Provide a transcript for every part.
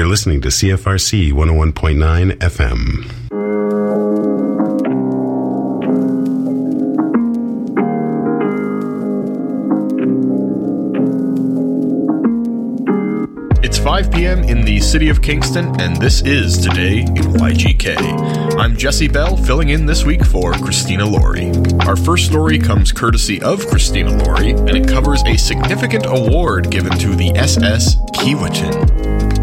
listening to CFRC 101.9 FM. It's 5 p.m. in the city of Kingston, and this is Today in YGK. I'm Jesse Bell, filling in this week for Christina Laurie. Our first story comes courtesy of Christina Laurie, and it covers a significant award given to the SS Keewatin.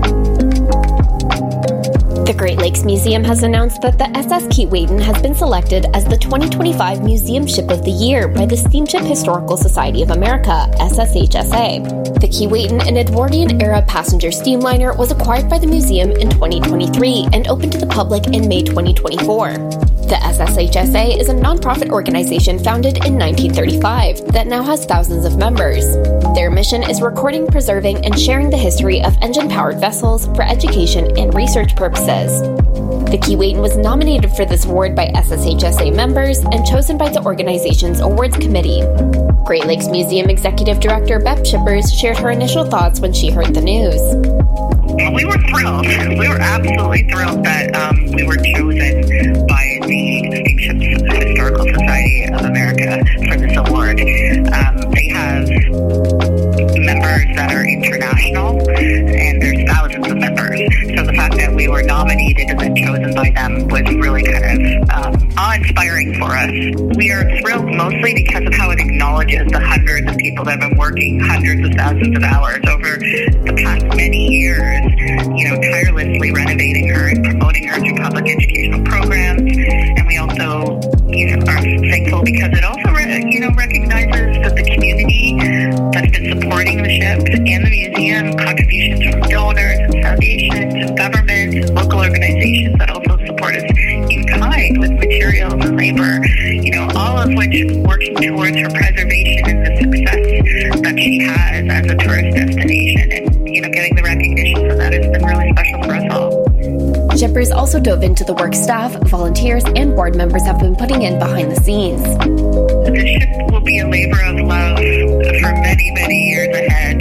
The Great Lakes Museum has announced that the SS Keewatin has been selected as the 2025 Museum Ship of the Year by the Steamship Historical Society of America, SSHSA. The Keewatin, an Edwardian-era passenger steamliner, was acquired by the museum in 2023 and opened to the public in May 2024. The SSHSA is a nonprofit organization founded in 1935 that now has thousands of members. Their mission is recording, preserving, and sharing the history of engine-powered vessels for education and research purposes. The Keewatin was nominated for this award by SSHSA members and chosen by the organization's awards committee. Great Lakes Museum Executive Director Beth Shippers shared her initial thoughts when she heard the news. We were thrilled. We were absolutely thrilled that we were chosen by the Steamship Historical Society of America for this award. They have members that are international, and there's thousands of members. So the fact that we were nominated and then chosen by them was really kind of awe-inspiring for us. We are thrilled mostly because of how it acknowledges the hundreds of people that have been working hundreds of thousands of hours over the past many years, tirelessly renovating her and promoting her through public educational programs. And we also, are thankful because it also, recognizes that the community that's been supporting the ship and the museum, contributions from donors and foundations and governments and local organizations that also support us in kind with materials and labor, all of which working towards her preservation and the success that she has as a tourist destination. And, getting the recognition for that has been really special for us all. Shippers also dove into the work staff, volunteers, and board members have been putting in behind the scenes. The ship will be a labor of love for many, many years ahead.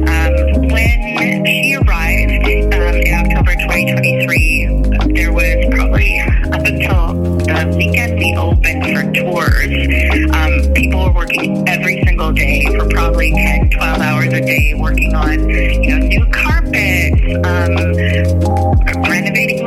When she arrived in October 2023, there was probably up until the weekend we opened for tours, people were working every single day for probably 10, 12 hours a day, working on, new carpets, renovating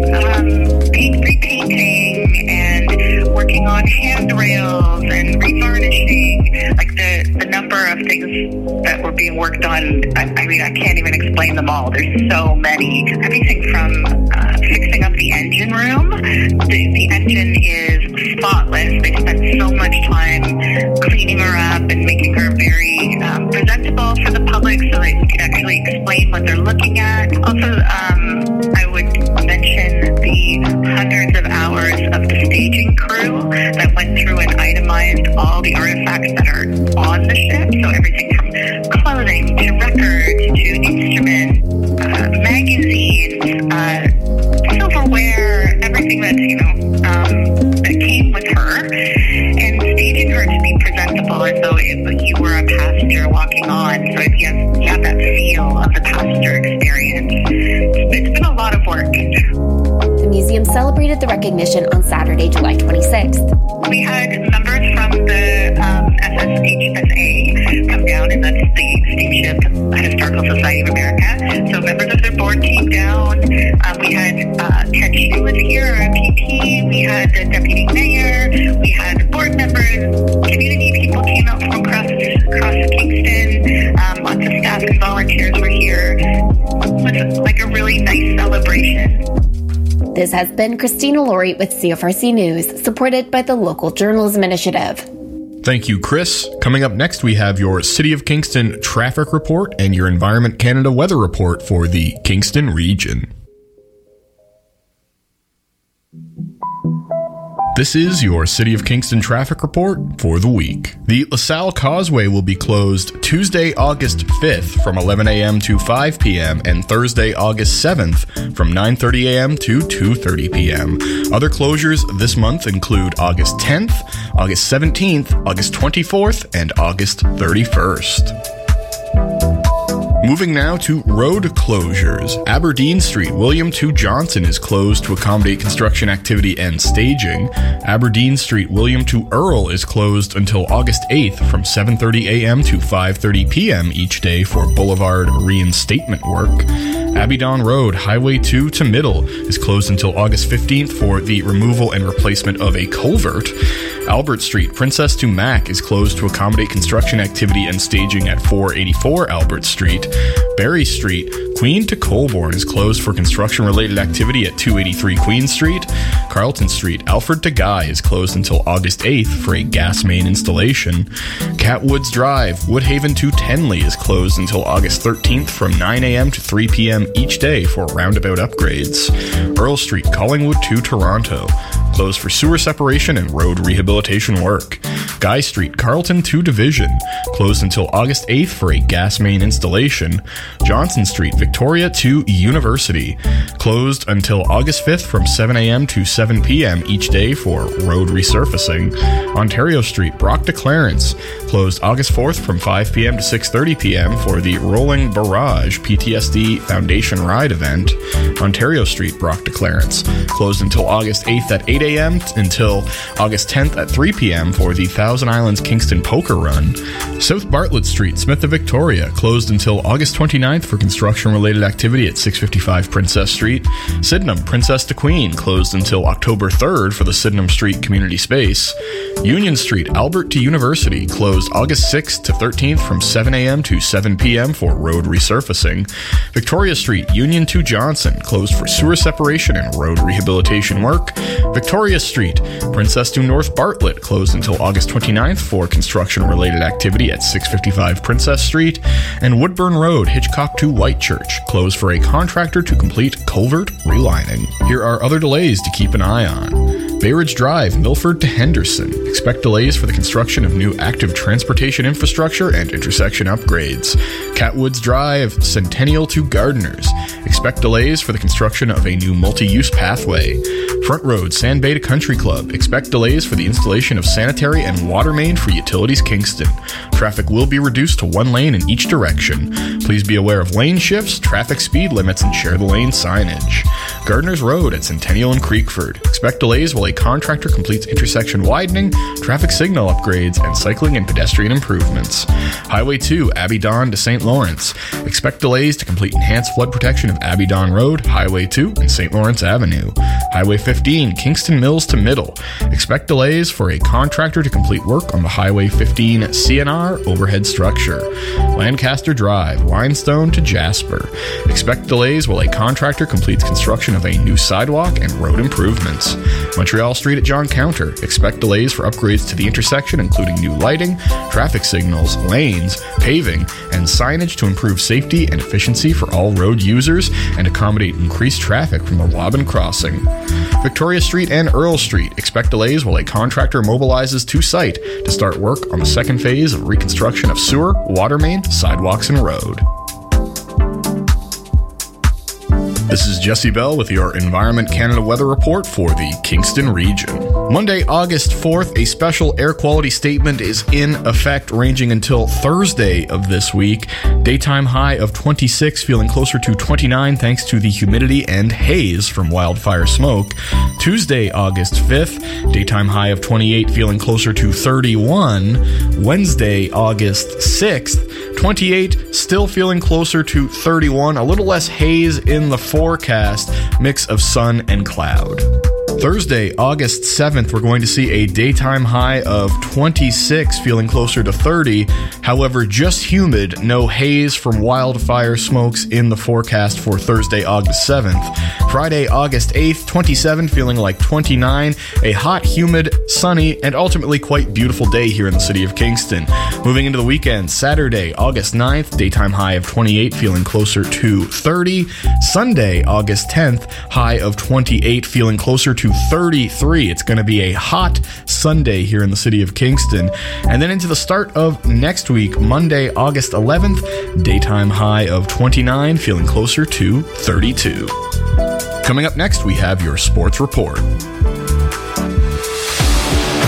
repainting and working on handrails and revarnishing, the number of things that were being worked on. I can't even explain them all. There's so many. Everything from fixing up the engine room. The engine is spotless. They spent so much time cleaning her up and making her very presentable for the public so that we could actually explain what they're looking at. Also, I would mention the hundreds of hours of the staging crew that went through and itemized all the artifacts that are on the ship. So everything from clothing to records to instruments, magazines, silverware, everything that that came with her, and staging her to be presentable as though you were a passenger walking on. So if you have that feel of the passenger experience, it's been a lot of work. The museum celebrated the recognition on Saturday, July 26th. We had members from the SSHSA come down, and that's the Steamship Historical Society of America. So members of their board came down. We had Ted Shue was here, our MP. We had the deputy mayor. We had board members. Community people came out from across Kingston. Lots of staff and volunteers were here. It was like a really nice celebration. This has been Christina Laurie with CFRC News, supported by the Local Journalism Initiative. Thank you, Chris. Coming up next, we have your City of Kingston traffic report and your Environment Canada weather report for the Kingston region. This is your City of Kingston traffic report for the week. The LaSalle Causeway will be closed Tuesday, August 5th from 11 a.m. to 5 p.m. and Thursday, August 7th from 9:30 a.m. to 2:30 p.m. Other closures this month include August 10th, August 17th, August 24th, and August 31st. Moving now to road closures. Aberdeen Street, William II Johnson is closed to accommodate construction activity and staging. Aberdeen Street, William II Earl is closed until August 8th from 7:30 a.m. to 5:30 p.m. each day for boulevard reinstatement work. Abingdon Road, Highway 2 to Middle, is closed until August 15th for the removal and replacement of a culvert. Albert Street, Princess to Mac, is closed to accommodate construction activity and staging at 484 Albert Street. Berry Street, Queen to Colborne, is closed for construction-related activity at 283 Queen Street. Carlton Street, Alfred to Guy, is closed until August 8th for a gas main installation. Catwoods Drive, Woodhaven to Tenley, is closed until August 13th from 9 a.m. to 3 p.m. each day for roundabout upgrades. Earl Street, Collingwood to Toronto, closed for sewer separation and road rehabilitation work. Guy Street, Carlton to Division, closed until August 8th for a gas main installation. Johnson Street, Victoria to University, closed until August 5th from 7 a.m. to 7 p.m. each day for road resurfacing. Ontario Street, Brock to Clarence, closed August 4th from 5 p.m. to 6:30 p.m. for the Rolling Barrage PTSD Foundation Ride event. Ontario Street, Brock to Clarence, closed until August 8th at 8 a.m. until August 10th at 3 p.m. for the Thousand Islands Kingston Poker Run. South Bartlett Street, Smith to Victoria, closed until August 29th for construction-related activity at 655 Princess Street. Sydenham, Princess to Queen, closed until October 3rd for the Sydenham Street Community Space. Union Street, Albert to University, closed August 6th to 13th from 7 a.m. to 7 p.m. for road resurfacing. Victoria Street, Union to Johnson, closed for sewer separation and road rehabilitation work. Victoria Street, Princess to North Bartlett, closed until August 29th for construction-related activity at 655 Princess Street. And Woodburn Road, Hitchcock to Whitechurch, closed for a contractor to complete culvert relining. Here are other delays to keep an eye on. Bay Ridge Drive, Milford to Henderson. Expect delays for the construction of new active transportation infrastructure and intersection upgrades. Catwoods Drive, Centennial to Gardeners. Expect delays for the construction of a new multi-use pathway. Front Road, Sand Bay to Country Club. Expect delays for the installation of sanitary and water main for Utilities Kingston. Traffic will be reduced to one lane in each direction. Please be aware of lane shifts, traffic speed limits, and share the lane signage. Gardeners Road at Centennial and Creekford. Expect delays while a contractor completes intersection widening, traffic signal upgrades, and cycling and pedestrian improvements. Highway 2, Abingdon to St. Lawrence. Expect delays to complete enhanced flood protection of Abingdon Road, Highway 2, and St. Lawrence Avenue. Highway 15, Kingston Mills to Middle. Expect delays for a contractor to complete work on the Highway 15 CNR overhead structure. Lancaster Drive, Limestone to Jasper. Expect delays while a contractor completes construction of a new sidewalk and road improvements. Montreal Street at John Counter. Expect delays for upgrades to the intersection, including new lighting, traffic signals, lanes, paving, and signage to improve safety and efficiency for all road users and accommodate increased traffic from the Wobbin Crossing. Victoria Street and Earl Street. Expect delays while a contractor mobilizes to site to start work on the second phase of reconstruction of sewer, water main, sidewalks, and road. This is Jesse Bell with your Environment Canada weather report for the Kingston region. Monday, August 4th, a special air quality statement is in effect ranging until Thursday of this week. Daytime high of 26, feeling closer to 29 thanks to the humidity and haze from wildfire smoke. Tuesday, August 5th, daytime high of 28, feeling closer to 31. Wednesday, August 6th, 28, still feeling closer to 31, a little less haze in the forecast, mix of sun and cloud. Thursday, August 7th, we're going to see a daytime high of 26, feeling closer to 30. However, just humid, no haze from wildfire smokes in the forecast for Thursday, August 7th. Friday, August 8th, 27, feeling like 29. A hot, humid, sunny, and ultimately quite beautiful day here in the city of Kingston. Moving into the weekend, Saturday, August 9th, daytime high of 28, feeling closer to 30. Sunday, August 10th, high of 28, feeling closer to 33. It's going to be a hot Sunday here in the city of Kingston. And then into the start of next week, Monday, August 11th, daytime high of 29, feeling closer to 32. Coming up next, we have your sports report.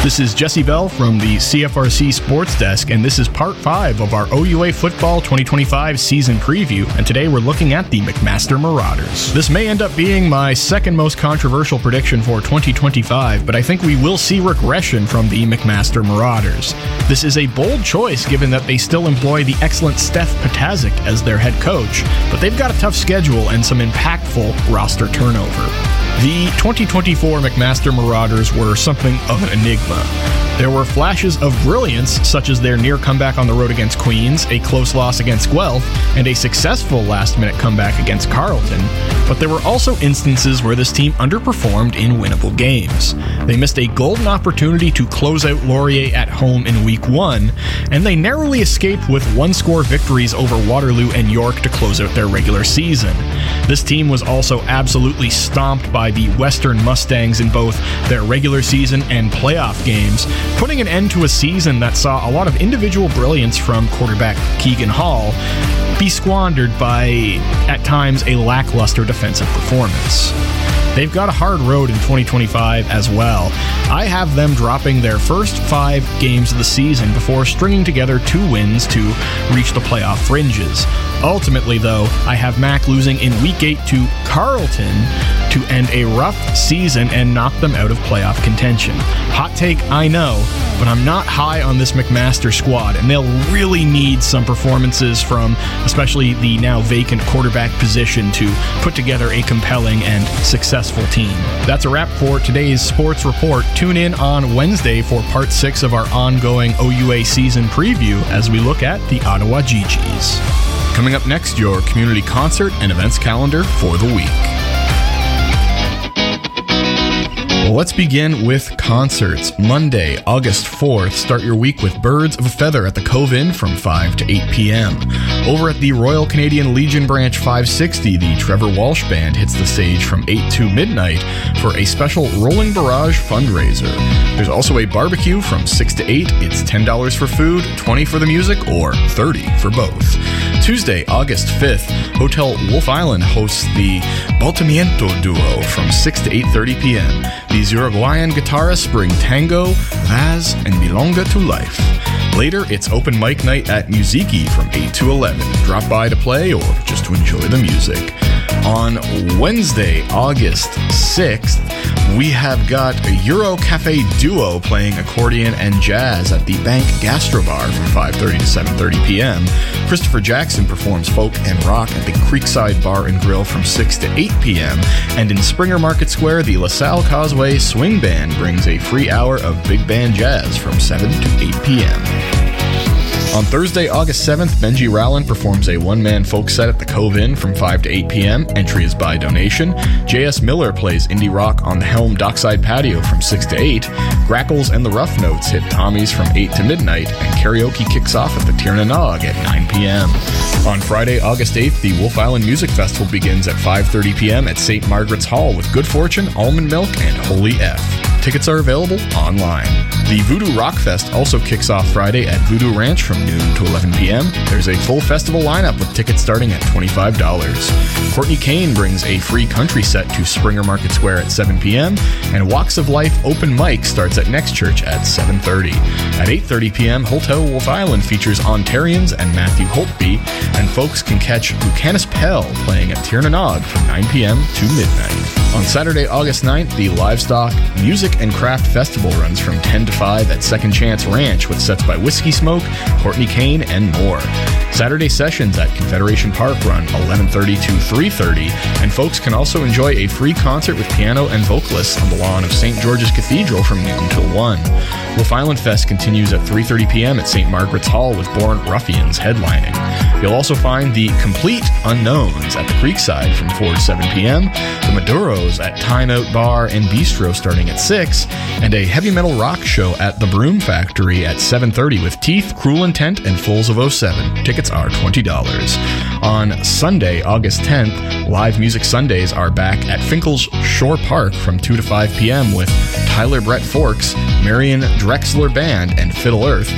This is Jesse Bell from the CFRC Sports Desk, and this is part 5 of our OUA Football 2025 season preview, and today we're looking at the McMaster Marauders. This may end up being my second most controversial prediction for 2025, but I think we will see regression from the McMaster Marauders. This is a bold choice given that they still employ the excellent Steph Patazic as their head coach, but they've got a tough schedule and some impactful roster turnover. The 2024 McMaster Marauders were something of an enigma. There were flashes of brilliance, such as their near comeback on the road against Queens, a close loss against Guelph, and a successful last-minute comeback against Carleton, but there were also instances where this team underperformed in winnable games. They missed a golden opportunity to close out Laurier at home in Week 1, and they narrowly escaped with one-score victories over Waterloo and York to close out their regular season. This team was also absolutely stomped by the Western Mustangs in both their regular season and playoff games, putting an end to a season that saw a lot of individual brilliance from quarterback Keegan Hall be squandered by, at times, a lackluster defensive performance. They've got a hard road in 2025 as well. I have them dropping their first 5 games of the season before stringing together 2 wins to reach the playoff fringes. Ultimately, though, I have Mac losing in Week 8 to Carleton to end a rough season and knock them out of playoff contention. Hot take, I know, but I'm not high on this McMaster squad, and they'll really need some performances from especially the now vacant quarterback position to put together a compelling and successful team. That's a wrap for today's Sports Report. Tune in on Wednesday for part 6 of our ongoing OUA season preview as we look at the Ottawa GGs. Coming up next, your community concert and events calendar for the week. Well, let's begin with concerts. Monday, August 4th, start your week with Birds of a Feather at the Cove Inn from 5 to 8 p.m. Over at the Royal Canadian Legion Branch 560, the Trevor Walsh Band hits the stage from 8 to midnight for a special Rolling Barrage fundraiser. There's also a barbecue from 6 to 8. It's $10 for food, $20 for the music, or $30 for both. Tuesday, August 5th, Hotel Wolf Island hosts the Baltamiento Duo from 6 to 8:30 p.m. These Uruguayan guitarists bring tango, vaz, and milonga to life. Later, it's open mic night at Musiki from 8 to 11. Drop by to play or just to enjoy the music. On Wednesday, August 6th, we have got a Euro Cafe Duo playing accordion and jazz at the Bank Gastrobar from 5:30 to 7:30 p.m. Christopher Jackson performs folk and rock at the Creekside Bar and Grill from 6 to 8 p.m. And in Springer Market Square, the LaSalle Causeway Swing Band brings a free hour of big band jazz from 7 to 8 p.m. On Thursday, August 7th, Benji Rowland performs a one-man folk set at the Cove Inn from 5 to 8 p.m. Entry is by donation. J.S. Miller plays indie rock on the Helm Dockside Patio from 6 to 8. Grackles and the Rough Notes hit Tommy's from 8 to midnight, and karaoke kicks off at the Tirnanog at 9 p.m. On Friday, August 8th, the Wolf Island Music Festival begins at 5:30 p.m. at St. Margaret's Hall with Good Fortune, Almond Milk, and Holy F. Tickets are available online. The Voodoo Rock Fest also kicks off Friday at Voodoo Ranch from noon to 11 p.m. There's a full festival lineup with tickets starting at $25. Courtney Kane brings a free country set to Springer Market Square at 7 p.m. and Walks of Life open mic starts at Next Church at 7:30. At 8:30 p.m., Hotel Wolf Island features Ontarians and Matthew Holtby, and folks can catch Buchanan Pell playing at Tirnanog from 9 p.m. to midnight. On Saturday, August 9th, the Livestock Music and Craft Festival runs from 10 to 5 at Second Chance Ranch with sets by Whiskey Smoke, Courtney Kane, and more. Saturday sessions at Confederation Park run 11:30 to 3:30, and folks can also enjoy a free concert with piano and vocalists on the lawn of St. George's Cathedral from noon till 1. Wolf Island Fest continues at 3:30 p.m. at St. Margaret's Hall with Born Ruffians headlining. You'll also find the Complete Unknowns at the Creekside from 4 to 7 p.m., the Maduros at Time Out Bar and Bistro starting at 6, and a heavy metal rock show at the Broom Factory at 7:30 with Teeth, Cruel Intent, and Fools of 07. Tickets are $20. On Sunday, August 10th, Live Music Sundays are back at Finkel's Shore Park from 2 to 5 p.m. with Tyler Brett Forks, Marion Drexler Band, and Fiddle Earth.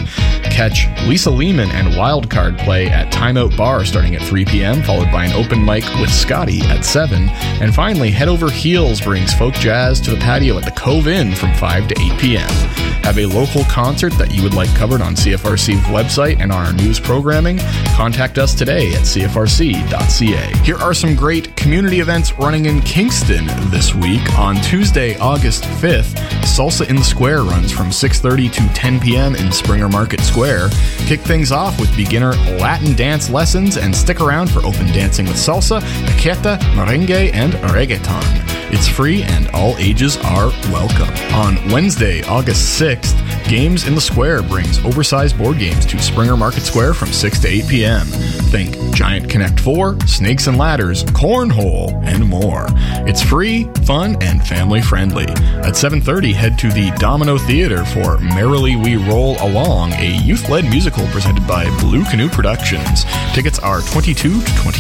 Catch Lisa Lehman and Wildcard play at Timeout Bar starting at 3 p.m., followed by an open mic with Scotty at 7. And finally, Head Over Heels brings folk jazz to the patio at the Cove Inn from 5 to 8 p.m. Have a local concert that you would like covered on CFRC's website and our news programming? Contact us today at cfrc.ca. Here are some great community events running in Kingston this week. On Tuesday, August 5th, Salsa in the Square runs from 6:30 to 10 p.m. in Springer Market Square. Kick things off with beginner Latin dance lessons and stick around for open dancing with salsa, bachata, merengue, and reggaeton. It's free and all ages are welcome. On Wednesday, August 6th, Games in the Square brings oversized board games to Springer Market Square from 6 to 8 p.m. Think Giant Connect 4, Snakes and Ladders, Cornhole, and more. It's free, fun, and family-friendly. At 7:30, head to the Domino Theater for Merrily We Roll Along, a youth-led musical presented by Blue Canoe Productions. Tickets are $22 to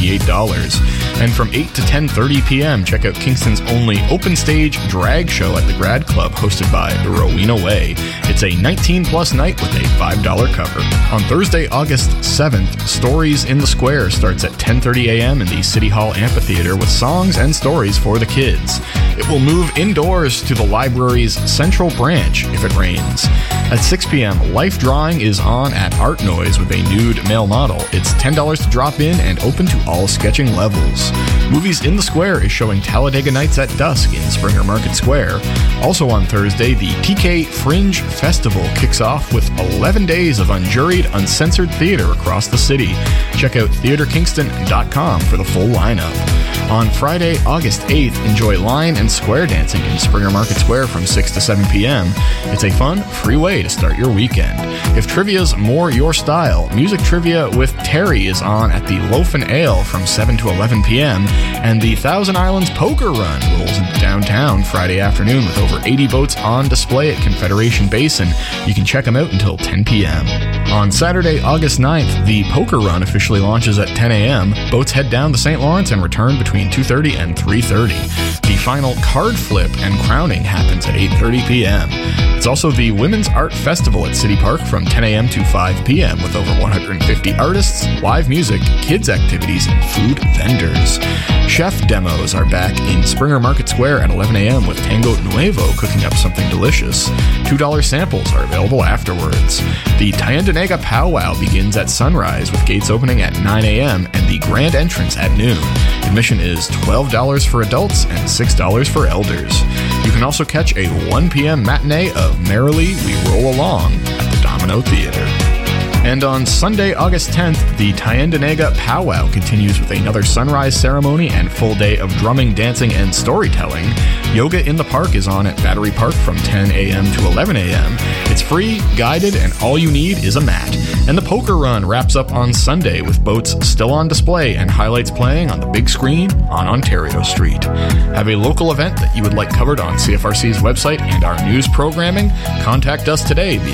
$28. And from 8 to 10:30 p.m., check out Kingston's only open stage drag show at the Grad Club, hosted by Rowena Way. It's a 19-plus night with a $5 cover. On Thursday, August 7th, Stories in the Square starts at 10:30 a.m. in the City Hall Amphitheater with songs and stories for the kids. It will move indoors to the library's Central Branch if it rains. At 6 p.m., Life Drawing is on at Art Noise with a nude male model. It's $10 to drop in and open to all sketching levels. Movies in the Square is showing Talladega Nights at dusk in Springer Market Square. Also on Thursday, the TK Fringe Festival kicks off with 11 days of unjuried, uncensored theater across the city. Check out theaterkingston.com for the full lineup. On Friday, August 8th, enjoy line and square dancing in Springer Market Square from 6 to 7 p.m. It's a fun, free way to start your weekend. If trivia's more your style, Music Trivia with Terry is on at the Loaf and Ale from 7 to 11 p.m. And the Thousand Islands Poker Run rolls into downtown Friday afternoon with over 80 boats on display at Confederation Basin. You can check them out until 10 p.m. On Saturday, August 9th, the Poker Run officially launches at 10 a.m. Boats head down the St. Lawrence and return between 2:30 and 3:30. The final card flip and crowning happens at 8:30 p.m. It's also the Women's Art Festival at City Park from 10 a.m. to 5 p.m. with over 150 artists, live music, kids activities, and food vendors. Chef demos are back in Springer Market Square at 11 a.m. with Tango Nuevo cooking up something delicious. $2 samples are available afterwards. The Tyandanega Powwow begins at sunrise with gates opening at 9 a.m. and the grand entrance at noon. Admission is $12 for adults and $6 for elders. You can also catch a 1 p.m. matinee of Merrily We Roll Along at the Domino Theater. And on Sunday, August 10th, the Tyandanega Powwow continues with another sunrise ceremony and full day of drumming, dancing, and storytelling. Yoga in the Park is on at Battery Park from 10 a.m. to 11 a.m. It's free, guided, and all you need is a mat. And the Poker Run wraps up on Sunday with boats still on display and highlights playing on the big screen on Ontario Street. Have a local event that you would like covered on CFRC's website and our news programming? Contact us today via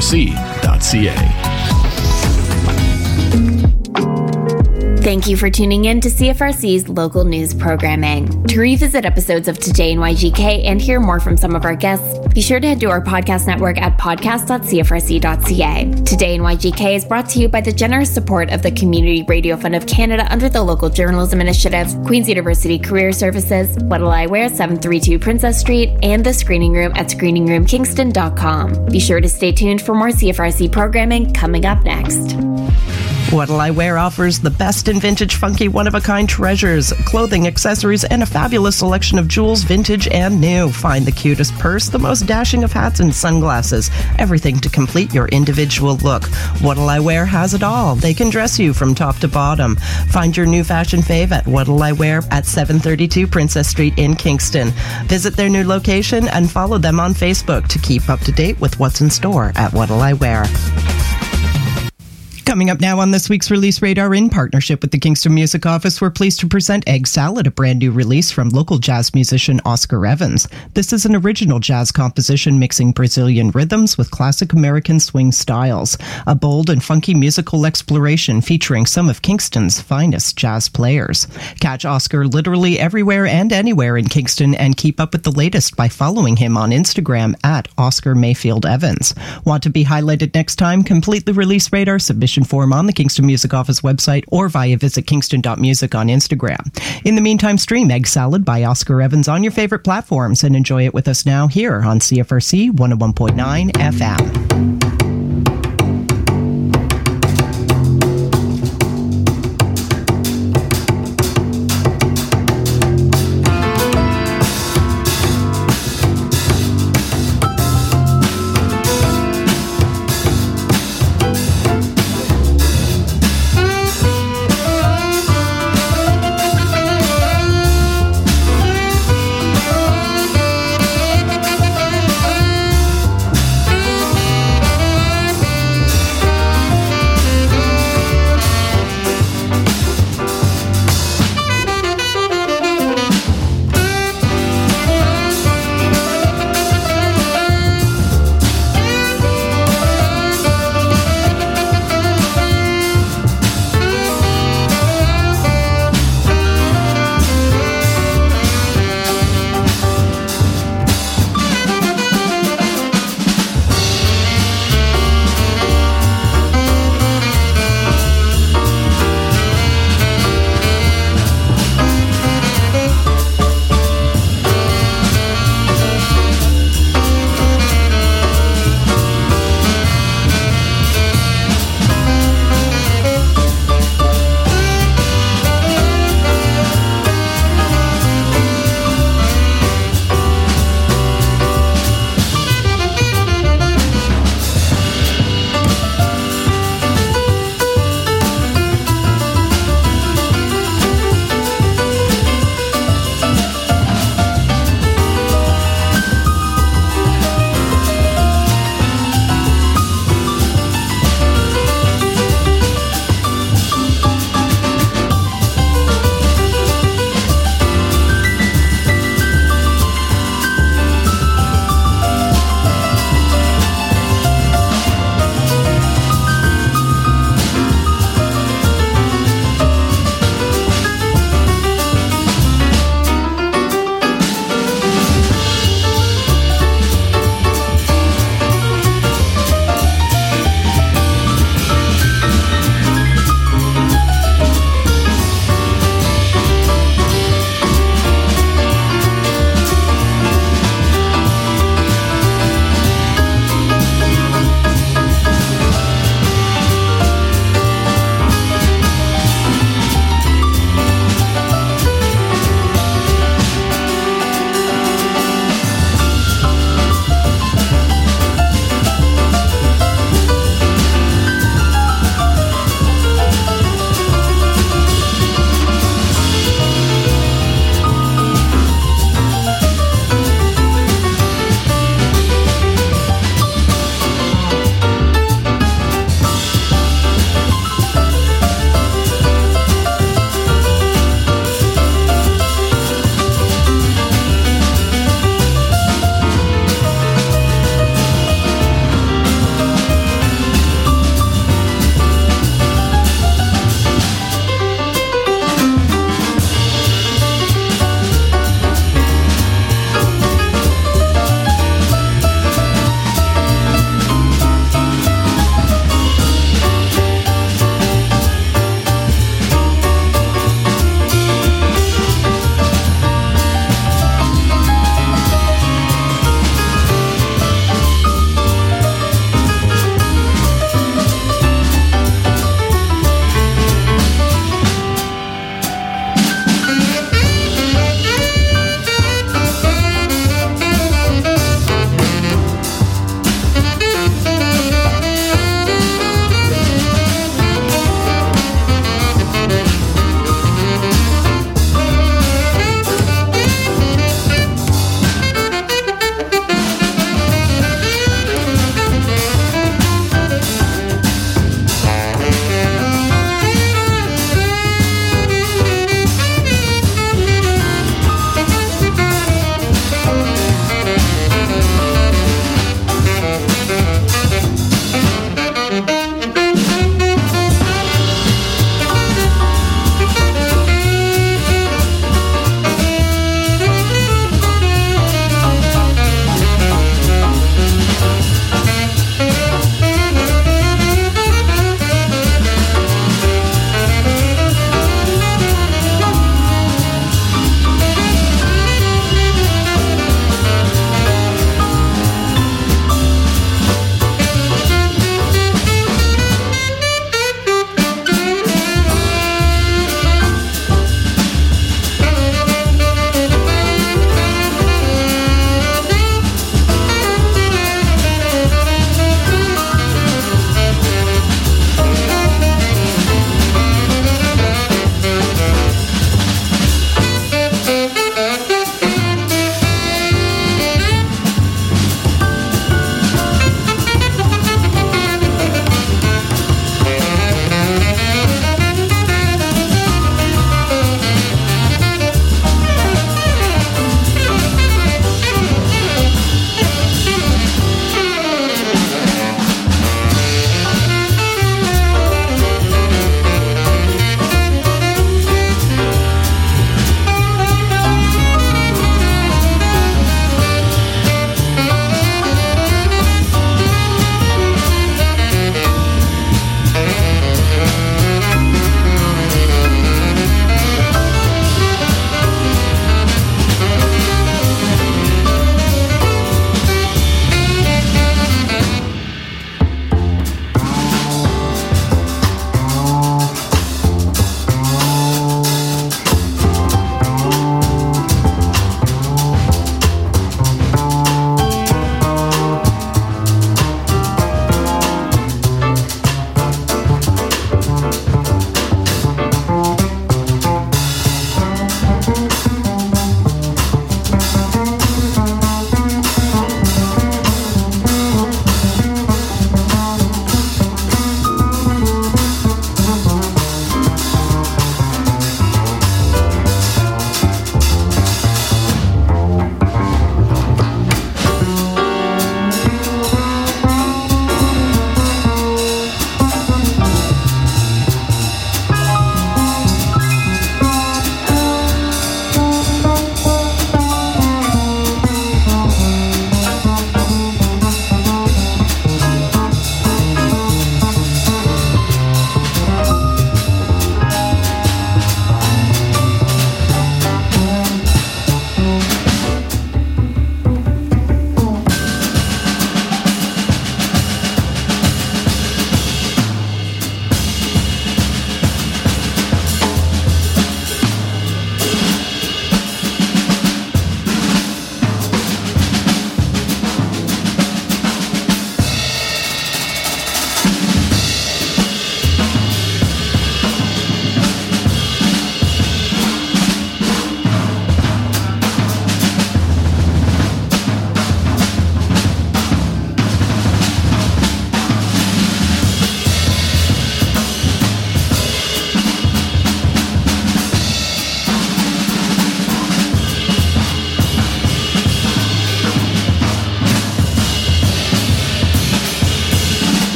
cfrc.ca. Thank you for tuning in to CFRC's local news programming. To revisit episodes of Today in YGK and hear more from some of our guests, be sure to head to our podcast network at podcast.cfrc.ca. Today in YGK is brought to you by the generous support of the Community Radio Fund of Canada under the Local Journalism Initiative, Queen's University Career Services, What'll I Wear, 732 Princess Street, and the Screening Room at screeningroomkingston.com. Be sure to stay tuned for more CFRC programming coming up next. What'll I Wear offers the best in vintage, funky, one-of-a-kind treasures, clothing, accessories, and a fabulous selection of jewels, vintage and new. Find the cutest purse, the most dashing of hats and sunglasses, everything to complete your individual look. What'll I Wear has it all. They can dress you from top to bottom. Find your new fashion fave at What'll I Wear at 732 Princess Street in Kingston. Visit their new location and follow them on Facebook to keep up to date with what's in store at What'll I Wear. Coming up now on this week's Release Radar, in partnership with the Kingston Music Office, we're pleased to present Egg Salad, a brand new release from local jazz musician Oscar Evans. This is an original jazz composition mixing Brazilian rhythms with classic American swing styles. A bold and funky musical exploration featuring some of Kingston's finest jazz players. Catch Oscar literally everywhere and anywhere in Kingston and keep up with the latest by following him on Instagram at Oscar Mayfield Evans. Want to be highlighted next time? Complete the Release Radar submission form on the Kingston Music Office website or via visit kingston.music on Instagram. In the meantime, stream Egg Salad by Oscar Evans on your favorite platforms and enjoy it with us now here on CFRC 101.9 FM.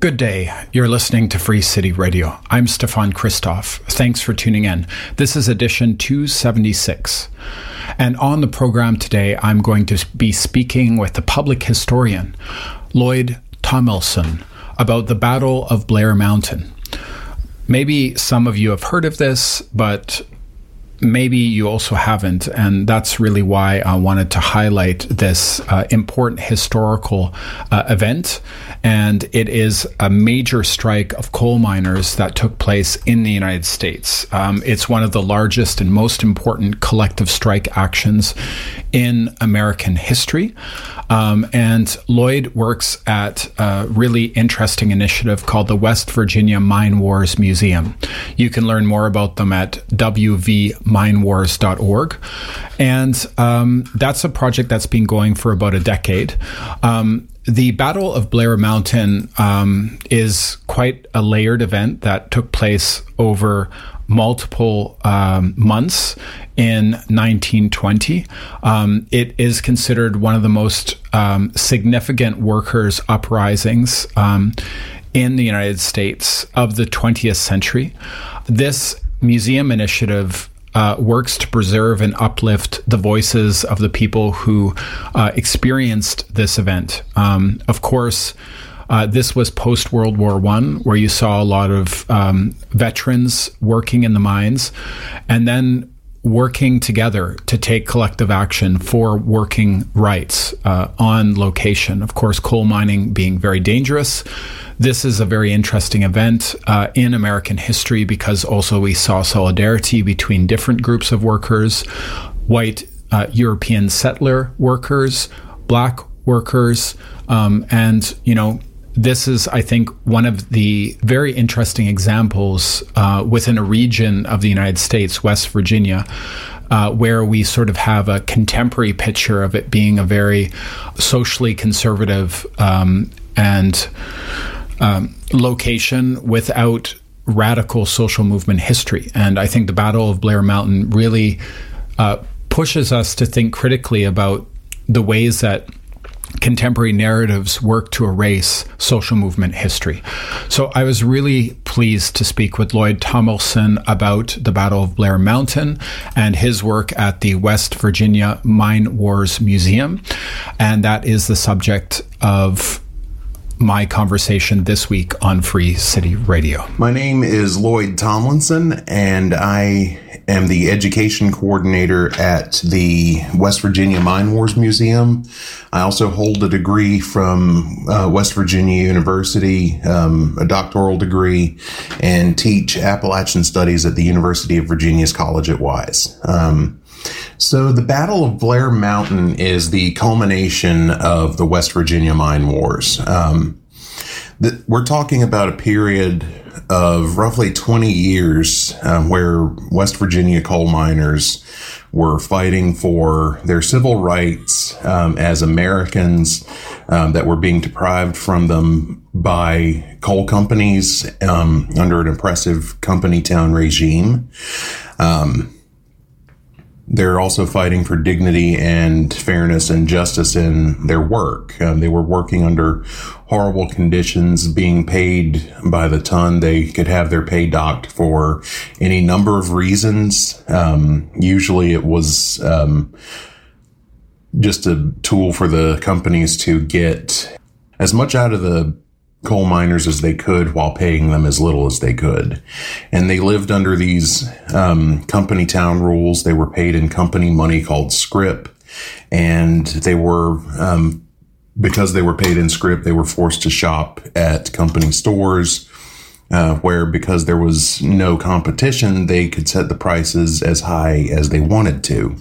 Good day. You're listening to Free City Radio. I'm Stefan Christoff. Thanks for tuning in. This is edition 276. And on the program today, I'm going to be speaking with the public historian, Lloyd Tomlinson, about the Battle of Blair Mountain. Maybe some of you have heard of this, but maybe you also haven't, and that's really why I wanted to highlight this important historical event. And it is a major strike of coal miners that took place in the United States. It's one of the largest and most important collective strike actions in American history. And Lloyd works at a really interesting initiative called the West Virginia Mine Wars Museum. You can learn more about them at wvminewars.org. And that's a project that's been going for about a decade. The Battle of Blair Mountain is quite a layered event that took place over multiple months in 1920. It is considered one of the most significant workers' uprisings in the United States of the 20th century. This museum initiative works to preserve and uplift the voices of the people who experienced this event. Of course, this was post-World War I, where you saw a lot of veterans working in the mines and then working together to take collective action for working rights on location. Of course, coal mining being very dangerous. This is a very interesting event in American history because also we saw solidarity between different groups of workers, white European settler workers, black workers, and, you know, this is, I think, one of the very interesting examples within a region of the United States, West Virginia, where we sort of have a contemporary picture of it being a very socially conservative and location without radical social movement history. And I think the Battle of Blair Mountain really pushes us to think critically about the ways that contemporary narratives work to erase social movement history. So I was really pleased to speak with Lloyd Tomlinson about the Battle of Blair Mountain and his work at the West Virginia Mine Wars Museum. And that is the subject of my conversation this week on Free City Radio. My name is Lloyd Tomlinson, and I am the education coordinator at the West Virginia Mine Wars Museum. I also hold a degree from West Virginia University, a doctoral degree, and teach Appalachian Studies at the University of Virginia's College at Wise. So the Battle of Blair Mountain is the culmination of the West Virginia Mine Wars. We're talking about a period of roughly 20 years where West Virginia coal miners were fighting for their civil rights as Americans that were being deprived from them by coal companies under an oppressive company town regime. They're also fighting for dignity and fairness and justice in their work. They were working under horrible conditions, being paid by the ton. They could have their pay docked for any number of reasons. Usually it was just a tool for the companies to get as much out of the coal miners as they could while paying them as little as they could. And they lived under these company town rules. They were paid in company money called scrip. And they were, because they were paid in scrip, they were forced to shop at company stores where, because there was no competition, they could set the prices as high as they wanted to.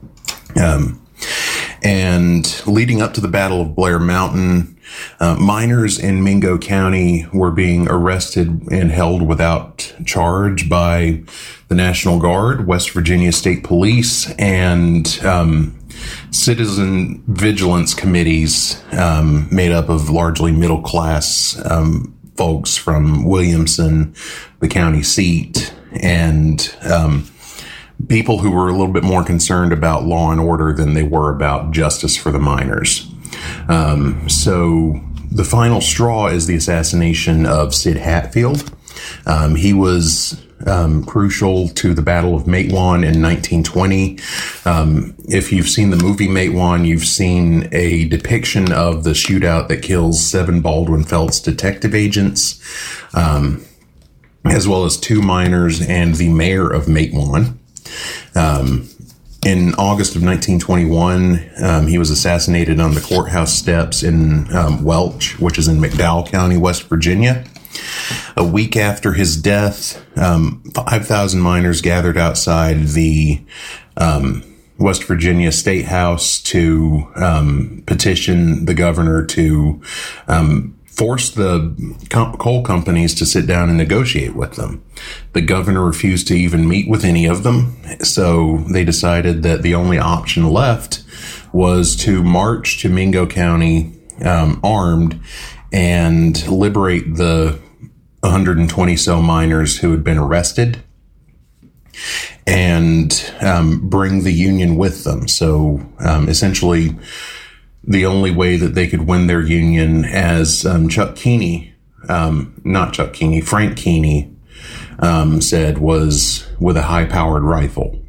And leading up to the Battle of Blair Mountain, miners in Mingo County were being arrested and held without charge by the National Guard, West Virginia State Police, and citizen vigilance committees made up of largely middle-class folks from Williamson, the county seat, and people who were a little bit more concerned about law and order than they were about justice for the miners. So the final straw is the assassination of Sid Hatfield. He was crucial to the Battle of Matewan in 1920. If you've seen the movie Matewan, you've seen a depiction of the shootout that kills 7 Baldwin Felts detective agents, as well as 2 miners and the mayor of Matewan. In August of 1921, he was assassinated on the courthouse steps in Welch, which is in McDowell County, West Virginia. A week after his death, 5,000 miners gathered outside the West Virginia State House to petition the governor to force the coal companies to sit down and negotiate with them. The governor refused to even meet with any of them, so they decided that the only option left was to march to Mingo County armed and liberate the 120 so miners who had been arrested and bring the Union with them. So essentially, the only way that they could win their Union, as Frank Keeney said, was with a high-powered rifle.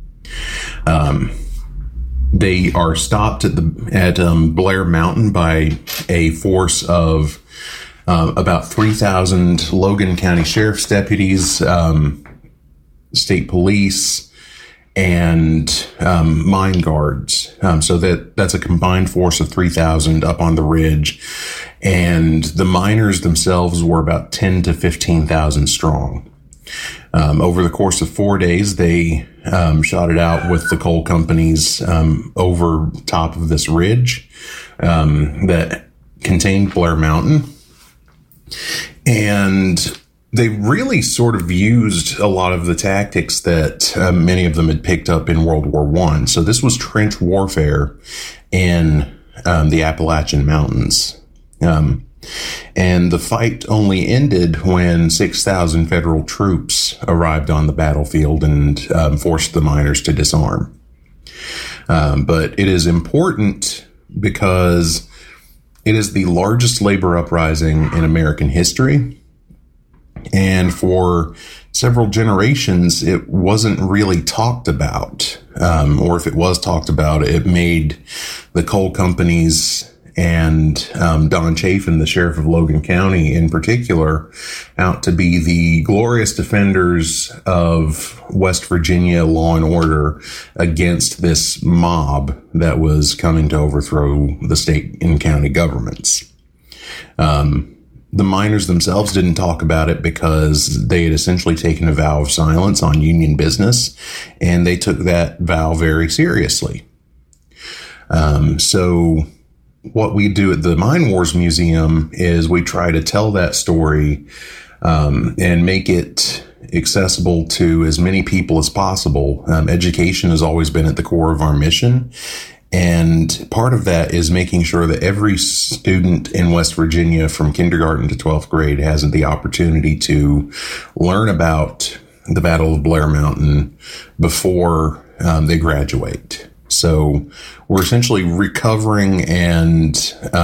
They are stopped at Blair Mountain by a force of about 3,000 Logan County Sheriff's deputies, state police, and mine guards. So that's a combined force of 3,000 up on the ridge. And the miners themselves were about 10 to 15,000 strong. Over the course of 4 days, they shot it out with the coal companies over top of this ridge that contained Blair Mountain. And they really sort of used a lot of the tactics that many of them had picked up in World War I. So this was trench warfare in the Appalachian Mountains. And the fight only ended when 6,000 federal troops arrived on the battlefield and forced the miners to disarm. But it is important because it is the largest labor uprising in American history. And for several generations, it wasn't really talked about. Or if it was talked about, it made the coal companies and Don Chafin, the sheriff of Logan County in particular, out to be the glorious defenders of West Virginia law and order against this mob that was coming to overthrow the state and county governments. The miners themselves didn't talk about it because they had essentially taken a vow of silence on Union business, and they took that vow very seriously. So what we do at the Mine Wars Museum is we try to tell that story and make it accessible to as many people as possible. Education has always been at the core of our mission. And part of that is making sure that every student in West Virginia from kindergarten to 12th grade has the opportunity to learn about the Battle of Blair Mountain before they graduate. So we're essentially recovering and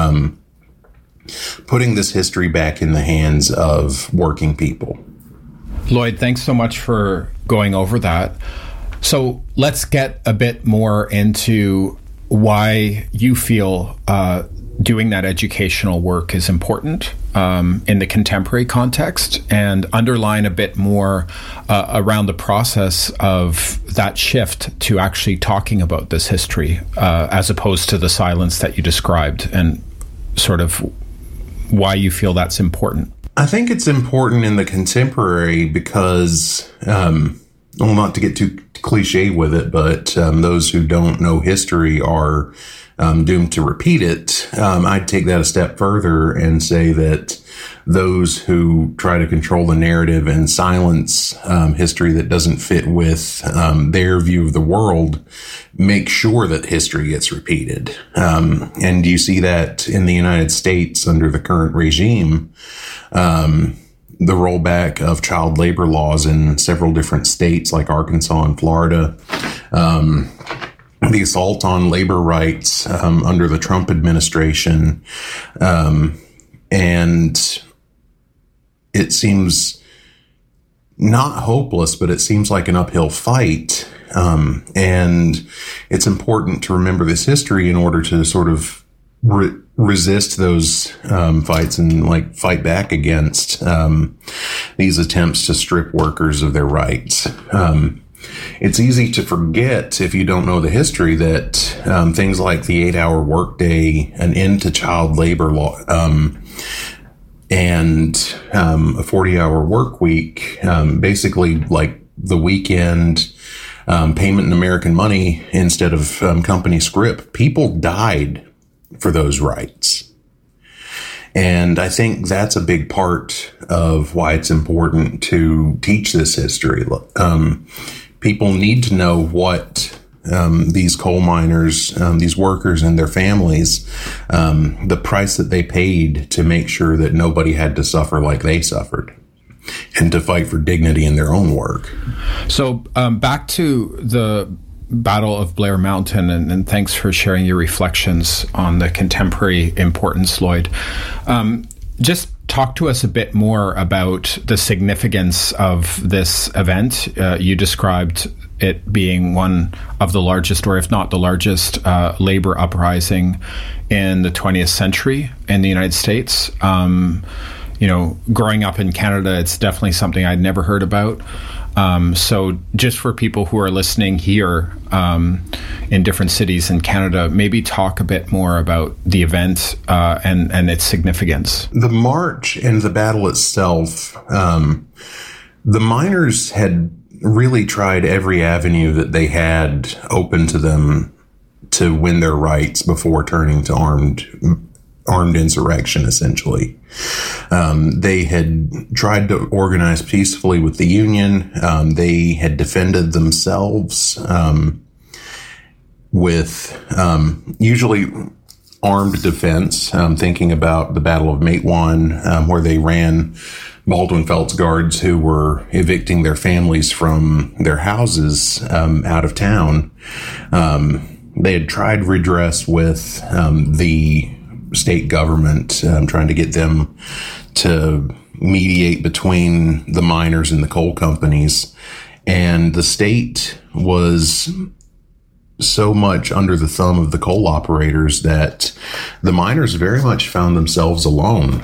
putting this history back in the hands of working people. Lloyd, thanks so much for going over that. So let's get a bit more into why you feel doing that educational work is important in the contemporary context, and underline a bit more around the process of that shift to actually talking about this history as opposed to the silence that you described, and sort of why you feel that's important. I think it's important in the contemporary because, well, not to get too cliche with it, but those who don't know history are doomed to repeat it. I'd take that a step further and say that those who try to control the narrative and silence history that doesn't fit with their view of the world make sure that history gets repeated. And you see that in the United States under the current regime. The rollback of child labor laws in several different states like Arkansas and Florida, the assault on labor rights under the Trump administration, and it seems not hopeless, but it seems like an uphill fight. And it's important to remember this history in order to sort of resist those fights and like fight back against these attempts to strip workers of their rights. It's easy to forget, if you don't know the history, that things like the 8-hour workday, an end to child labor law, and a 40-hour work week, basically like the weekend payment in American money instead of company scrip. People died for those rights. And I think that's a big part of why it's important to teach this history. People need to know what these coal miners, these workers and their families, the price that they paid to make sure that nobody had to suffer like they suffered, and to fight for dignity in their own work. So back to the Battle of Blair Mountain, and thanks for sharing your reflections on the contemporary importance, Lloyd. Just talk to us a bit more about the significance of this event. You described it being one of the largest, or if not the largest, labor uprising in the 20th century in the United States. Growing up in Canada, it's definitely something I'd never heard about. So just for people who are listening here in different cities in Canada, maybe talk a bit more about the event and its significance. The march and the battle itself, the miners had really tried every avenue that they had open to them to win their rights before turning to armed insurrection, essentially. They had tried to organize peacefully with the Union. They had defended themselves with usually armed defense, thinking about the Battle of Matewan, where they ran Baldwin Felts guards who were evicting their families from their houses out of town. They had tried redress with the state government, trying to get them to mediate between the miners and the coal companies. And the state was so much under the thumb of the coal operators that the miners very much found themselves alone.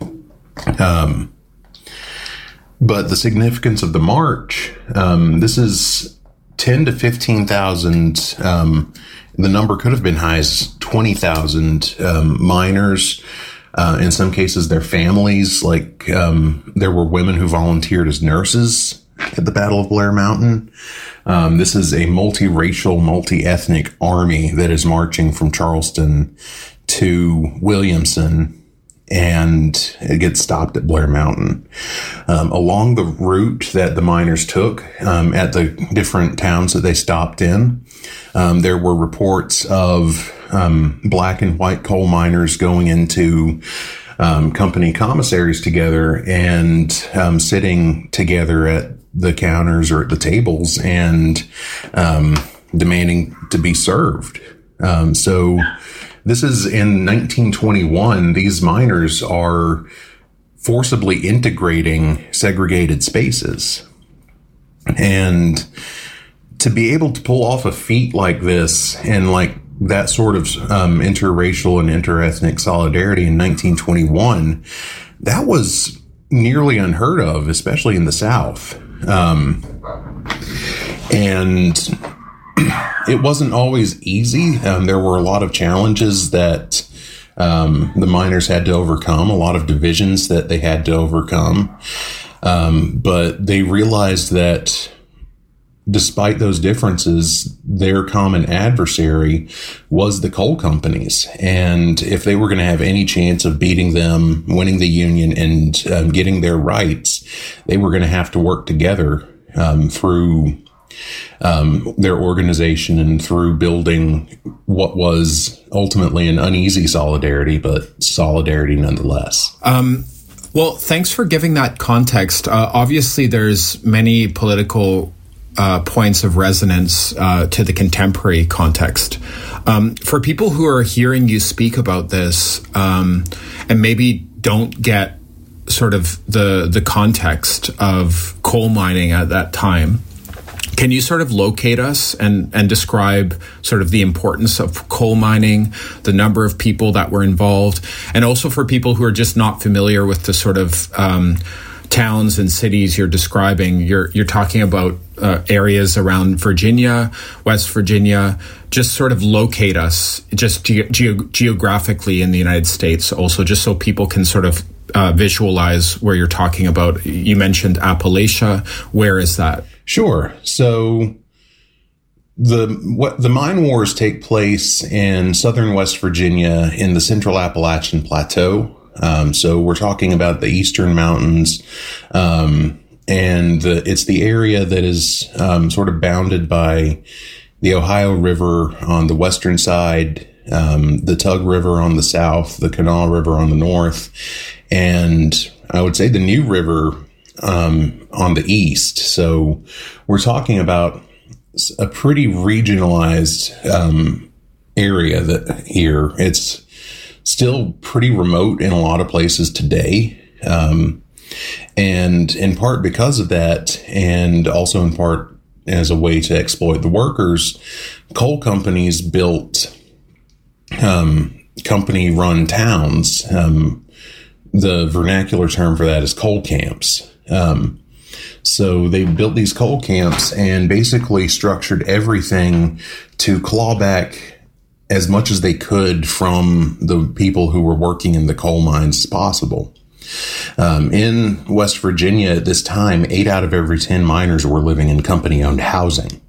But the significance of the march, this is 10 to 15,000, the number could have been high as 20,000 miners. In some cases, their families, like there were women who volunteered as nurses at the Battle of Blair Mountain. This is a multiracial, multi-ethnic army that is marching from Charleston to Williamson, and it gets stopped at Blair Mountain. Along the route that the miners took at the different towns that they stopped in, there were reports of black and white coal miners going into company commissaries together and sitting together at the counters or at the tables and demanding to be served. So this is in 1921. These miners are forcibly integrating segregated spaces. And to be able to pull off a feat like this and like that sort of interracial and interethnic solidarity in 1921, that was nearly unheard of, especially in the South. And it wasn't always easy. There were a lot of challenges that the miners had to overcome, a lot of divisions that they had to overcome. But they realized that despite those differences, their common adversary was the coal companies. And if they were going to have any chance of beating them, winning the Union, and getting their rights, they were going to have to work together through their organization and through building what was ultimately an uneasy solidarity, but solidarity nonetheless. Well, thanks for giving that context. Obviously, there's many political points of resonance to the contemporary context. For people who are hearing you speak about this and maybe don't get sort of the context of coal mining at that time, can you sort of locate us and describe sort of the importance of coal mining, the number of people that were involved, and also for people who are just not familiar with the sort of towns and cities you're describing? You're talking about areas around Virginia, West Virginia. Just sort of locate us just geographically in the United States, also just so people can sort of visualize where you're talking about. You mentioned Appalachia. Where is that? Sure. So the mine wars take place in southern West Virginia in the Central Appalachian Plateau. So we're talking about the Eastern Mountains, and it's the area that is sort of bounded by the Ohio River on the western side, the Tug River on the south, the Kanawha River on the north, and I would say the New River on the east. So we're talking about a pretty regionalized area that here. It's still pretty remote in a lot of places today. And in part because of that, and also in part as a way to exploit the workers, coal companies built company-run towns. The vernacular term for that is coal camps. So they built these coal camps and basically structured everything to claw back as much as they could from the people who were working in the coal mines as possible. In West Virginia at this time, 8 out of every 10 miners were living in company-owned housing,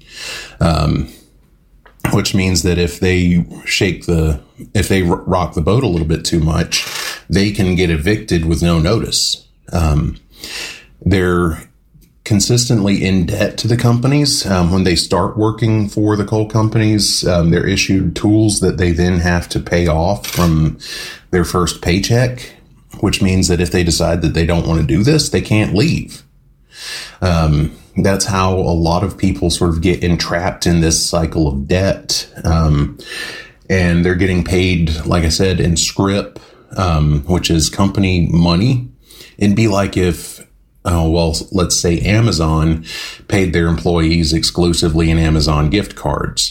which means that if they rock the boat a little bit too much, they can get evicted with no notice. They're consistently in debt to the companies. When they start working for the coal companies, they're issued tools that they then have to pay off from their first paycheck, which means that if they decide that they don't want to do this, they can't leave. That's how a lot of people sort of get entrapped in this cycle of debt. And they're getting paid, like I said, in scrip, which is company money. It'd be like if, let's say Amazon paid their employees exclusively in Amazon gift cards.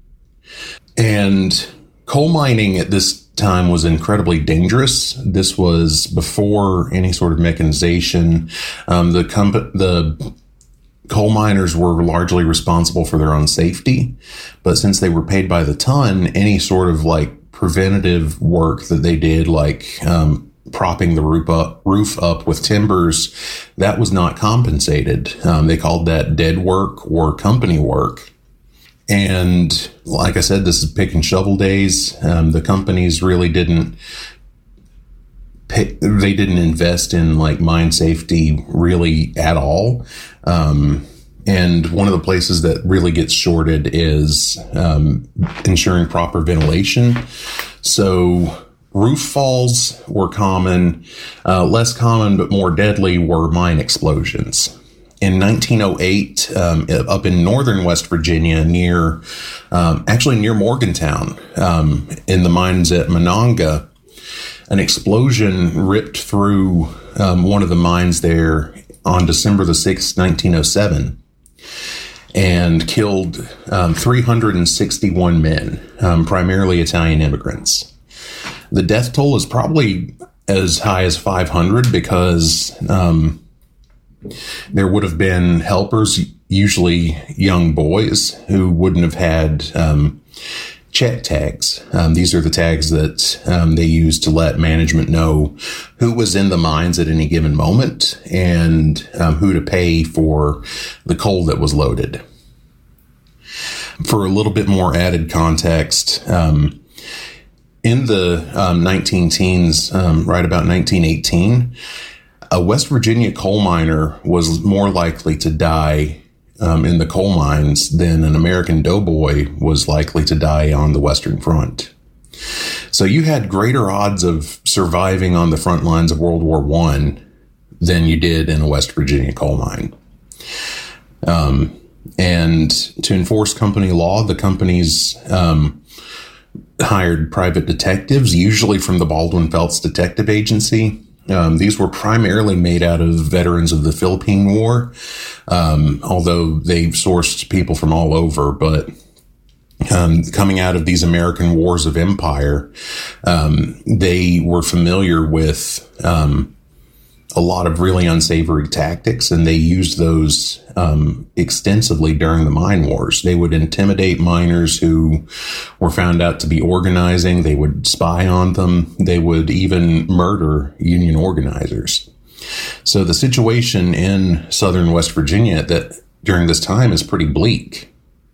And coal mining at this time was incredibly dangerous. This was before any sort of mechanization. The coal miners were largely responsible for their own safety, but since they were paid by the ton, any sort of like preventative work that they did, like propping the roof up with timbers, that was not compensated. They called that dead work or company work. And like I said, this is pick and shovel days. The companies really didn't invest in like mine safety really at all. And one of the places that really gets shorted is ensuring proper ventilation. So roof falls were common. Less common but more deadly were mine explosions. In 1908, up in northern West Virginia, near Morgantown, in the mines at Monongah, an explosion ripped through one of the mines there on December the 6th, 1907, and killed 361 men, primarily Italian immigrants. The death toll is probably as high as 500 because there would have been helpers, usually young boys, who wouldn't have had check tags. These are the tags that they use to let management know who was in the mines at any given moment and who to pay for the coal that was loaded. For a little bit more added context, in the 19 teens, right about 1918, a West Virginia coal miner was more likely to die in the coal mines than an American doughboy was likely to die on the Western Front. So you had greater odds of surviving on the front lines of World War I than you did in a West Virginia coal mine. And to enforce company law, the companies hired private detectives, usually from the Baldwin Felts Detective Agency. These were primarily made out of veterans of the Philippine War, although they sourced people from all over. But coming out of these American wars of empire, they were familiar with a lot of really unsavory tactics, and they used those extensively during the mine wars. They would intimidate miners who were found out to be organizing. They would spy on them. They would even murder union organizers. So the situation in southern West Virginia that during this time is pretty bleak.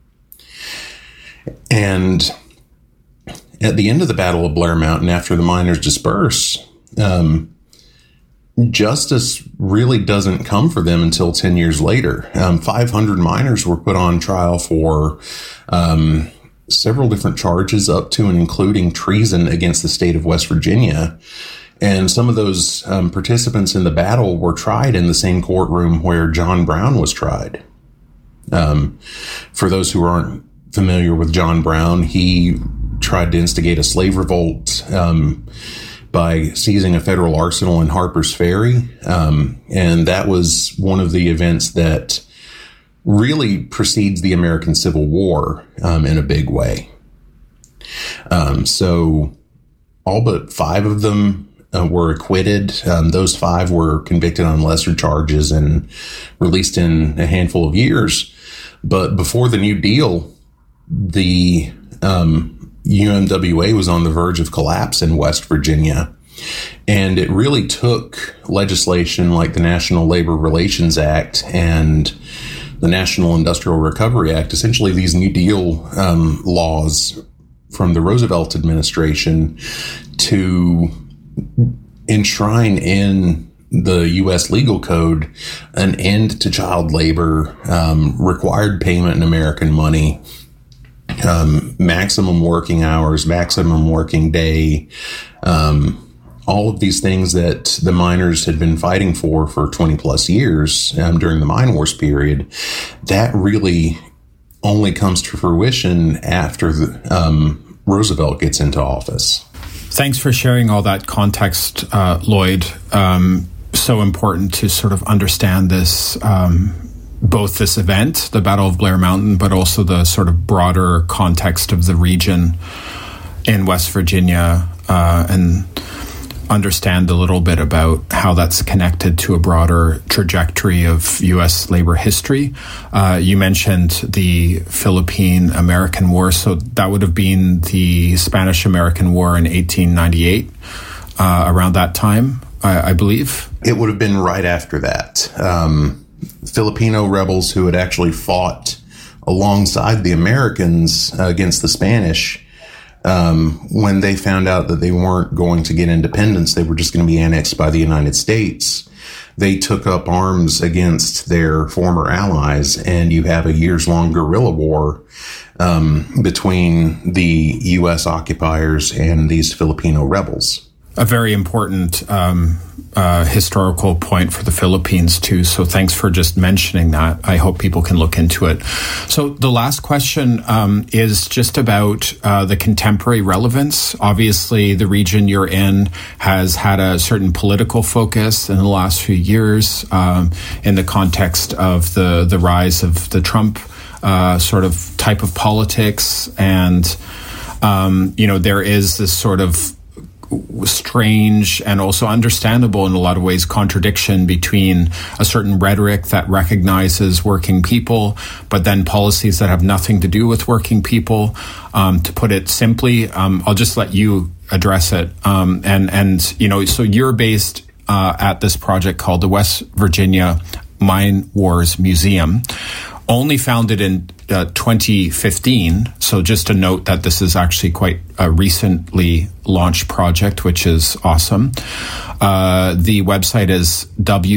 And at the end of the Battle of Blair Mountain, after the miners disperse, justice really doesn't come for them until 10 years later. 500 miners were put on trial for several different charges, up to and including treason against the state of West Virginia. And some of those participants in the battle were tried in the same courtroom where John Brown was tried. For those who aren't familiar with John Brown, he tried to instigate a slave revolt by seizing a federal arsenal in Harper's Ferry. And that was one of the events that really precedes the American Civil War in a big way. So all but 5 of them were acquitted. Those 5 were convicted on lesser charges and released in a handful of years. But before the New Deal, the UMWA was on the verge of collapse in West Virginia. And it really took legislation like the National Labor Relations Act and the National Industrial Recovery Act, essentially these New Deal laws from the Roosevelt administration, to enshrine in the U.S. legal code an end to child labor, required payment in American money, maximum working hours, maximum working day, all of these things that the miners had been fighting for 20 plus years during the mine wars period. That really only comes to fruition after Roosevelt gets into office. Thanks for sharing all that context, Lloyd. So important to sort of understand this, both this event, the Battle of Blair Mountain, but also the sort of broader context of the region in West Virginia, and understand a little bit about how that's connected to a broader trajectory of U.S. labor history. You mentioned the Philippine-American War, so that would have been the Spanish-American War in 1898, around that time, I believe. It would have been right after that. Filipino rebels who had actually fought alongside the Americans against the Spanish, when they found out that they weren't going to get independence, they were just going to be annexed by the United States, they took up arms against their former allies, and you have a years-long guerrilla war between the U.S. occupiers and these Filipino rebels. A very important historical point for the Philippines, too. So thanks for just mentioning that. I hope people can look into it. So the last question is just about the contemporary relevance. Obviously, the region you're in has had a certain political focus in the last few years in the context of the rise of the Trump sort of type of politics. And, there is this sort of strange and also understandable in a lot of ways contradiction between a certain rhetoric that recognizes working people, but then policies that have nothing to do with working people. To put it simply, I'll just let you address it. So you're based at this project called the West Virginia Mine Wars Museum, only founded in 2015. So just to note that this is actually quite a recently launched project, which is awesome. The website is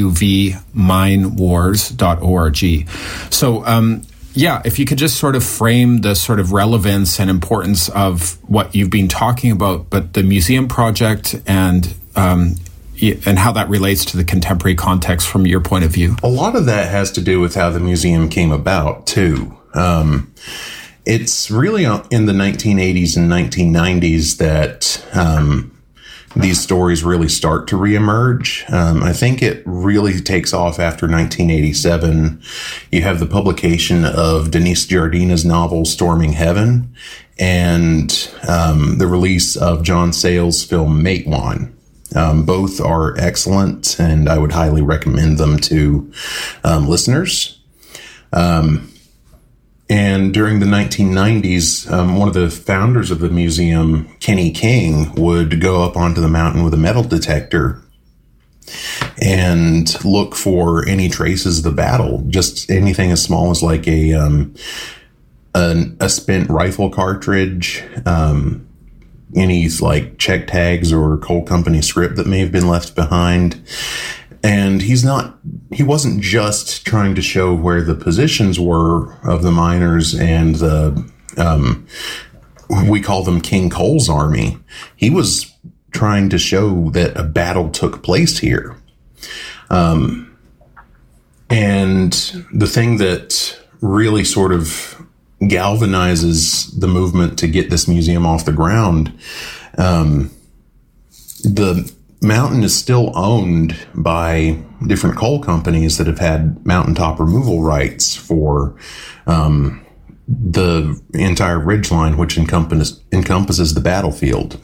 wvminewars.org. So, if you could just sort of frame the sort of relevance and importance of what you've been talking about, but the museum project and how that relates to the contemporary context from your point of view. A lot of that has to do with how the museum came about, too. it's really in the 1980s and 1990s that these stories really start to reemerge. I think it really takes off after 1987. You have the publication of Denise Giardina's novel Storming Heaven, and the release of John Sayles' film Matewan. Both are excellent, and I would highly recommend them to listeners. And during the 1990s, one of the founders of the museum, Kenny King, would go up onto the mountain with a metal detector and look for any traces of the battle, just anything as small as like a spent rifle cartridge, any like check tags or coal company script that may have been left behind. And he wasn't just trying to show where the positions were of the miners and we call them King Cole's army. He was trying to show that a battle took place here. And the thing that really sort of galvanizes the movement to get this museum off the ground, the mountain is still owned by different coal companies that have had mountaintop removal rights for the entire ridgeline, which encompasses the battlefield.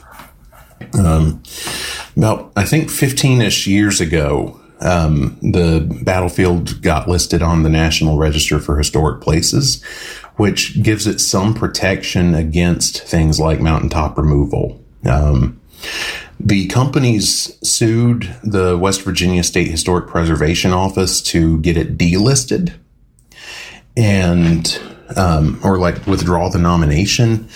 About, I think, 15-ish years ago, the battlefield got listed on the National Register for Historic Places, which gives it some protection against things like mountaintop removal. The companies sued the West Virginia State Historic Preservation Office to get it delisted and, or like withdraw the nomination,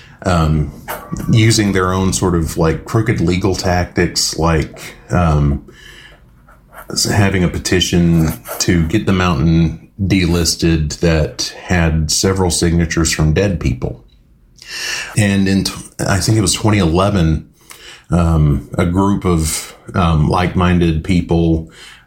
using their own sort of like crooked legal tactics, like, having a petition to get the mountain delisted that had several signatures from dead people. And I think it was 2011, a group of like-minded people,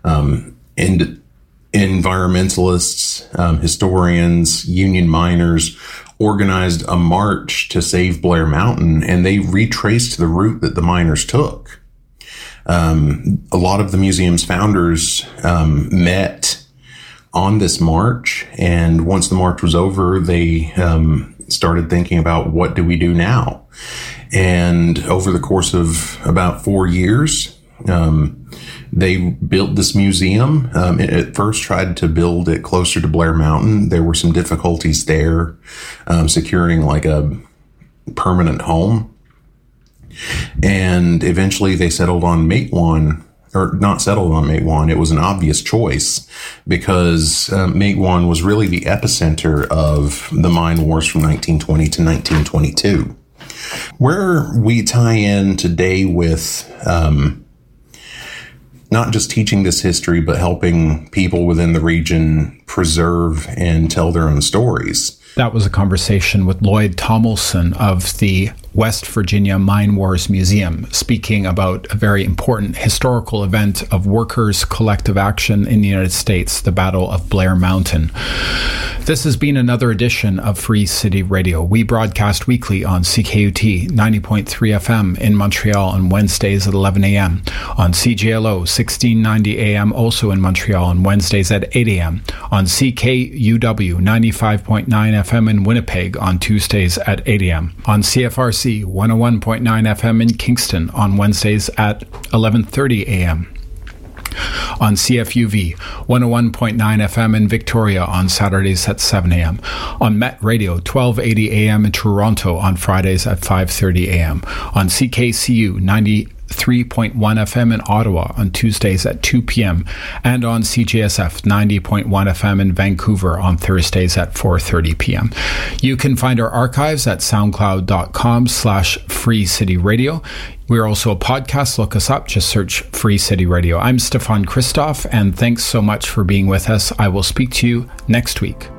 environmentalists, historians, union miners, organized a march to save Blair Mountain, and they retraced the route that the miners took. A lot of the museum's founders met on this march, and once the march was over, they started thinking about, what do we do now? And over the course of about 4 years, they built this museum. It at first tried to build it closer to Blair Mountain. There were some difficulties there, securing like a permanent home. And eventually they settled on Matewan, or not settled on Matewan. It was an obvious choice because Matewan was really the epicenter of the mine wars from 1920 to 1922. Where we tie in today with not just teaching this history, but helping people within the region preserve and tell their own stories. That was a conversation with Lloyd Tomlinson of the West Virginia Mine Wars Museum, speaking about a very important historical event of workers' collective action in the United States, the Battle of Blair Mountain. This has been another edition of Free City Radio. We broadcast weekly on CKUT 90.3 FM in Montreal on Wednesdays at 11 a.m., on CJLO 1690 AM also in Montreal on Wednesdays at 8 a.m., on CKUW 95.9 FM in Winnipeg on Tuesdays at 8 a.m., on CFRC 101.9 FM in Kingston on Wednesdays at 11:30 a.m., on CFUV 101.9 FM in Victoria on Saturdays at 7 a.m., on Met Radio 1280 AM in Toronto on Fridays at 5:30 a.m., on CKCU 93.1 FM in Ottawa on Tuesdays at 2 p.m., and on CJSF 90.1 FM in Vancouver on Thursdays at 4:30 p.m. You can find our archives at soundcloud.com/freecityradio. We're also a podcast. Look us up. Just search Free City Radio. I'm Stefan Christoff, and thanks so much for being with us. I will speak to you next week.